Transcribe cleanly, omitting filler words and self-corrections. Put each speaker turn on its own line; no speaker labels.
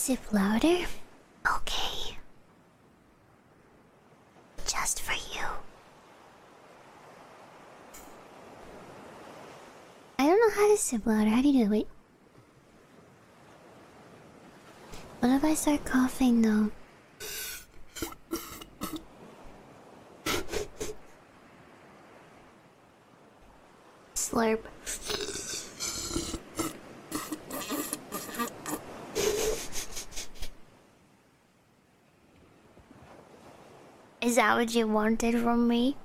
sip louder? Okay. Just for you. I don't know how to sip louder. How do you do it? Wait. What if I start coughing though? Slurp. Is that what you wanted from me?